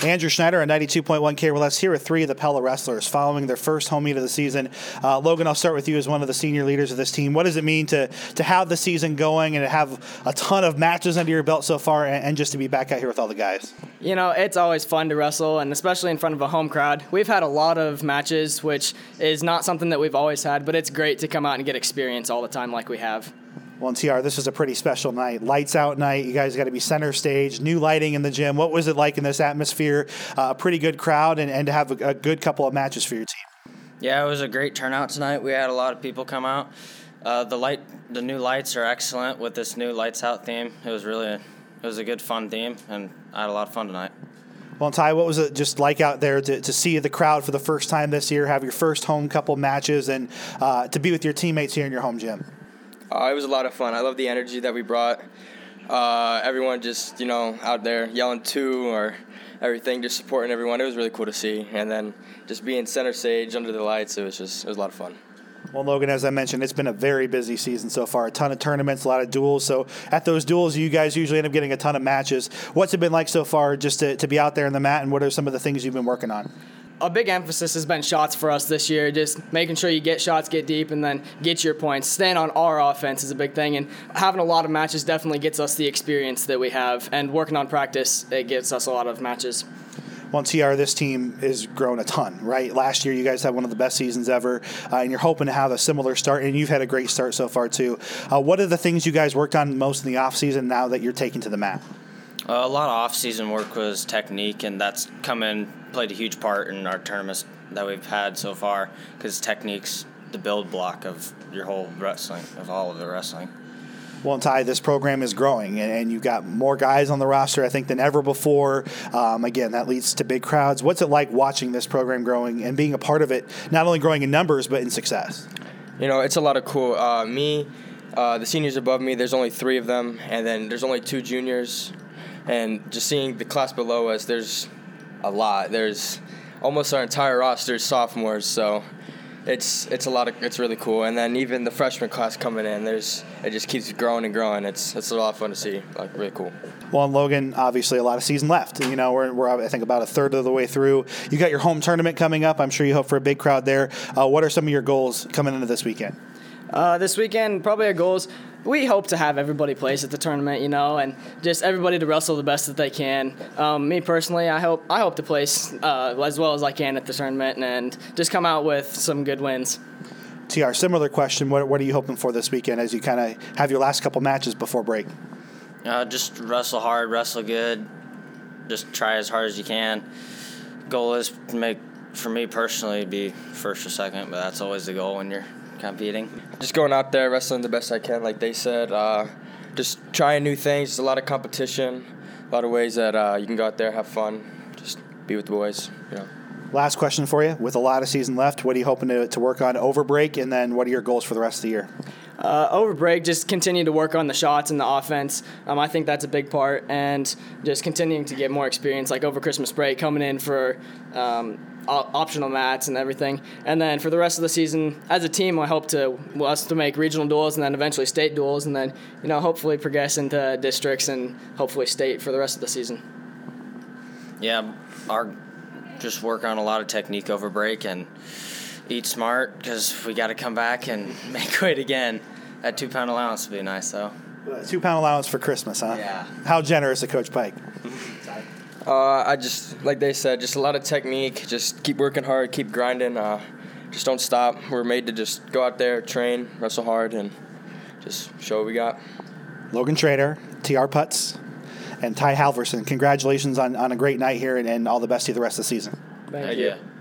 Andrew Schneider on 92.1 KRLS here with three of the Pella wrestlers following their first home meet of the season. Logan, I'll start with you as one of the senior leaders of this team. What does it mean to have the season going and to have a ton of matches under your belt so far and just to be back out here with all the guys? You know, it's always fun to wrestle, and especially in front of a home crowd. We've had a lot of matches, which is not something that we've always had, but it's great to come out and get experience all the time like we have. Well, and TR, this is a pretty special night. Lights out night. You guys got to be center stage, new lighting in the gym. What was it like in this atmosphere? A pretty good crowd and to have a good couple of matches for your team. Yeah, it was a great turnout tonight. We had a lot of people come out. The new lights are excellent with this new lights out theme. It was a good fun theme, and I had a lot of fun tonight. Well, and Ty, what was it just like out there to see the crowd for the first time this year, have your first home couple matches, and to be with your teammates here in your home gym? It was a lot of fun. I love the energy that we brought. Everyone just, out there yelling "2" or everything, just supporting everyone. It was really cool to see. And then just being center stage under the lights, it was a lot of fun. Well, Logan, as I mentioned, it's been a very busy season so far. A ton of tournaments, a lot of duels. So at those duels, you guys usually end up getting a ton of matches. What's it been like so far just to be out there in the mat, and what are some of the things you've been working on? A big emphasis has been shots for us this year, just making sure you get shots, get deep, and then get your points. Staying on our offense is a big thing, and having a lot of matches definitely gets us the experience that we have, and working on practice, it gets us a lot of matches. Well, TR, this team has grown a ton, right? Last year, you guys had one of the best seasons ever, and you're hoping to have a similar start, and you've had a great start so far, too. What are the things you guys worked on most in the offseason now that you're taking to the mat? A lot of off-season work was technique, and that's played a huge part in our tournaments that we've had so far, because technique's the build block of your whole wrestling, of all of the wrestling. Well, and Ty, this program is growing, and you've got more guys on the roster, I think, than ever before. Again, that leads to big crowds. What's it like watching this program growing and being a part of it, not only growing in numbers, but in success? It's a lot of cool. The seniors above me, there's only 3 of them, and then there's only 2 juniors. And just seeing the class below us, there's a lot. There's almost our entire roster is sophomores, so it's really cool. And then even the freshman class coming in, it just keeps growing and growing. It's a lot of fun to see, really cool. Well, and Logan, obviously a lot of season left. We're I think about a third of the way through. You got your home tournament coming up. I'm sure you hope for a big crowd there. What are some of your goals coming into this weekend? This weekend, probably our goals, we hope to have everybody place at the tournament, and just everybody to wrestle the best that they can. Me personally, I hope to place as well as I can at the tournament and just come out with some good wins. TR, similar question. What are you hoping for this weekend as you kind of have your last couple matches before break? Just wrestle hard, wrestle good, just try as hard as you can. Goal is to for me personally, be first or second, but that's always the goal when you're competing. Just going out there, wrestling the best I can, like they said. Just trying new things. There's a lot of competition, a lot of ways that you can go out there, have fun, just be with the boys. Last question for you. With a lot of season left, what are you hoping to work on over break, and then what are your goals for the rest of the year? Over break, just continue to work on the shots and the offense. I think that's a big part, and just continuing to get more experience, like over Christmas break, coming in for optional mats and everything. And then for the rest of the season, as a team, I hope us to make regional duels and then eventually state duels, and then hopefully progress into districts and hopefully state for the rest of the season. Yeah, just work on a lot of technique over break and eat smart, because we got to come back and make weight again. That 2-pound allowance would be nice, though. 2-pound allowance for Christmas, huh? Yeah. How generous of Coach Pike? I just, like they said, just a lot of technique. Just keep working hard, keep grinding. Just don't stop. We're made to just go out there, train, wrestle hard, and just show what we got. Logan Trader, TR Putz, and Ty Halverson, congratulations on a great night here, and all the best to you the rest of the season. Thank you.